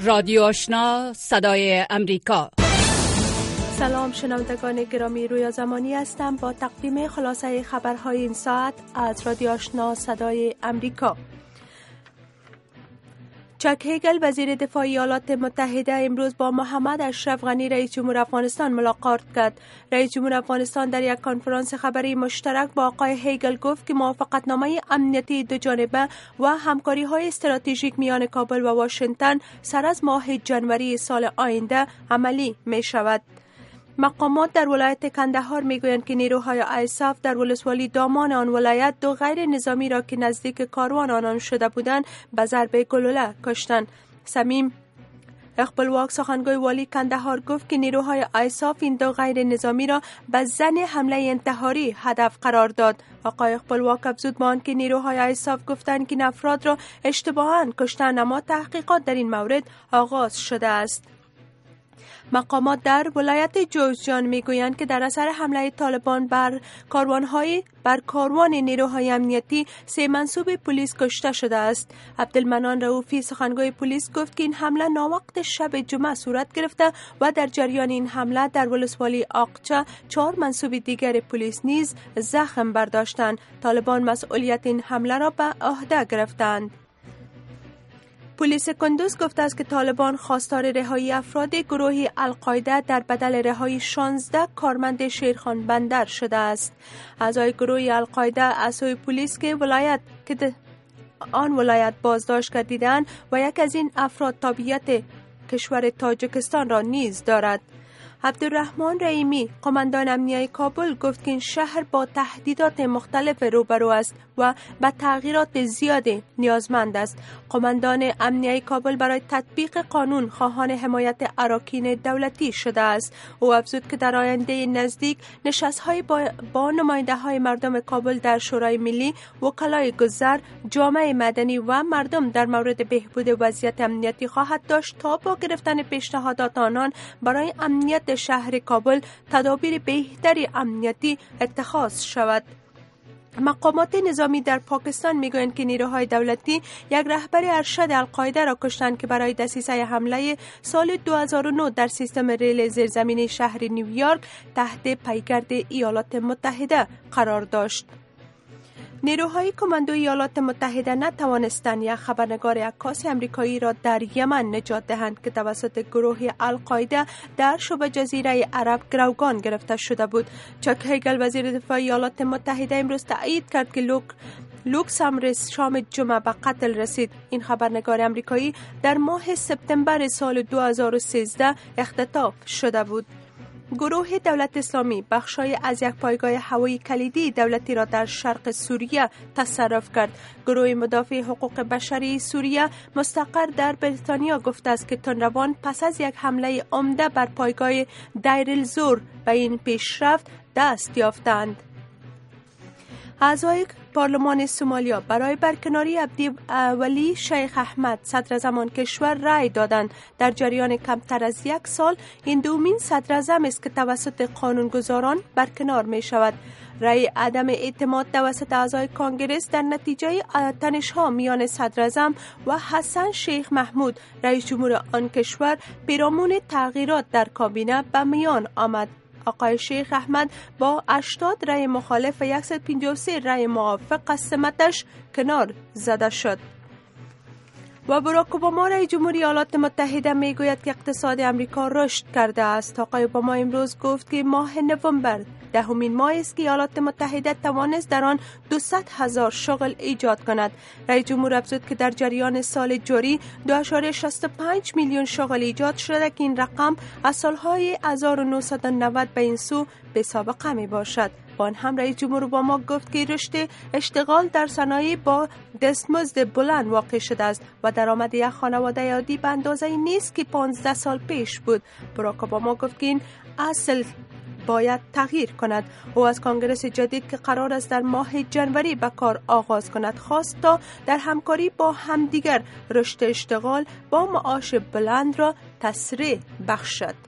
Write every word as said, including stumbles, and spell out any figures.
رادیو آشنا صدای امریکا. سلام شنوندگان گرامی، رویا زمانی هستم با تقدیم خلاصه خبرهای این ساعت از رادیو آشنا صدای امریکا. چاک هیگل وزیر دفاع ایالات متحده امروز با محمد اشرف غنی رئیس جمهور افغانستان ملاقات کرد. رئیس جمهور افغانستان در یک کنفرانس خبری مشترک با آقای هیگل گفت که موافقتنامه امنیتی دو جانبه و همکاری های استراتژیک میان کابل و واشنگتن سر از ماه جنوری سال آینده عملی می شود. مقامات در ولایت کندهار میگویند که نیروهای آیساف در ولسوالی دامان آن ولایت دو غیر نظامی را که نزدیک کاروان آنان شده بودند به ضرب گلوله کشتند. صمیم اقبالواک سخنگوی والی کندهار گفت که نیروهای آیساف این دو غیر نظامی را به زن حمله انتحاری هدف قرار داد. آقای اقبالواک افزود به آنکه نیروهای آیساف گفتند که این افراد را اشتباهاً کشتند، اما تحقیقات در این مورد آغاز شده است. مقامات در ولایت جوزجان میگویند که در اثر حمله طالبان بر کاروانهای بر کاروان نیروهای امنیتی سه منصوب پلیس کشته شده است. عبدالمنان رؤوفی سخنگوی پلیس گفت که این حمله ناوقت شب جمعه صورت گرفته و در جریان این حمله در ولسوالی آقچه چهار منصوب دیگر پلیس نیز زخم برداشتند. طالبان مسئولیت این حمله را به عهده گرفتند. پلیس کندوز گفته است که طالبان خواستار رهایی افراد گروه القاعده در بدل رهایی شانزده کارمند شیرخان بندر شده است. اعضای گروه القاعده از سوی پلیس که ولایت که آن ولایت بازداشت گردیدند و یک از این افراد تابعیت کشور تاجیکستان را نیز دارد. عبدالرحمن رحیمی قماندان امنیه کابل گفت که این شهر با تهدیدات مختلف روبرو است و به تغییرات زیادی نیازمند است. قماندان امنیه کابل برای تطبیق قانون خواهان حمایت اراکین دولتی شده است. او افزود که در آینده نزدیک نشست‌های با, با نماینده‌های مردم کابل در شورای ملی، وکلای گذر، جامعه مدنی و مردم در مورد بهبود وضعیت امنیتی خواهد داشت تا با گرفتن پیشنهادات آنان برای امنیت شهر کابل تدابیر بهتری امنیتی اتخاذ شود. مقامات نظامی در پاکستان میگویند که نیروهای دولتی یک رهبر ارشد القاعده را کشتند که برای دسیسه حمله سال دو هزار و نه در سیستم ریل زیرزمینی شهر نیویورک تحت پیگرد ایالات متحده قرار داشت. نیروهای کماندوی ایالات متحده نتوانستند یک خبرنگار عکاس امریکایی را در یمن نجات دهند که توسط گروه القاعده در شبه جزیره عرب گروگان گرفته شده بود. چاک هیگل وزیر دفاع ایالات متحده امروز تایید کرد که لوک لوک سامرس شام جمعه به قتل رسید. این خبرنگار امریکایی در ماه سپتامبر سال دو هزار و سیزده اختطاف شده بود. گروه دولت اسلامی بخشای از یک پایگاه هوایی کلیدی دولتی را در شرق سوریه تصرف کرد. گروه مدافع حقوق بشری سوریه مستقر در بریتانیا گفته است که تندروان پس از یک حمله عمده بر پایگاه دیر الزور به این پیشرفت دست یافتند. اعضای پارلمان سومالیا برای برکناری عبدی ولی شیخ احمد صدراعظم کشور رأی دادند. در جریان کمتر از یک سال این دومین صدراعظم است که توسط قانونگذاران برکنار می شود. رأی عدم اعتماد توسط اعضای کانگرس در نتیجه تنش‌ها میان صدراعظم و حسن شیخ محمود رئیس جمهور آن کشور پیرامون تغییرات در کابینه به میان آمد. آقای شیخ احمد با هشتاد رأی مخالف و صد و پنجاه و سه رأی موافق از سمتش کنار زده شد. و باراک اوباما رئیس جمهور ایالات متحده میگوید که اقتصاد امریکا رشد کرده است. آقای اوباما امروز گفت که ماه نوامبر دهمین ماه است که ایالات متحده توانست در آن دویست هزار شغل ایجاد کند. رئیس جمهور افزود که در جریان سال جاری دو ممیز شصت و پنج میلیون شغل ایجاد شده که این رقم از سالهای هزار و نهصد و نود به این سو به سابقه می باشد. با آن هم رئیس جمهور اوباما گفت که رشد اشتغال در صنایع با دستمزد بلند واقع شده است و درآمد یک خانواده عادی به اندازه نیست که پانزده سال پیش بود. باراک اوباما گفت که این اصل باید تغییر کند. او از کانگرس جدید که قرار است در ماه جنوری به کار آغاز کند خواست تا در همکاری با همدیگر رشد اشتغال با معاش بلند را تسریع بخشد.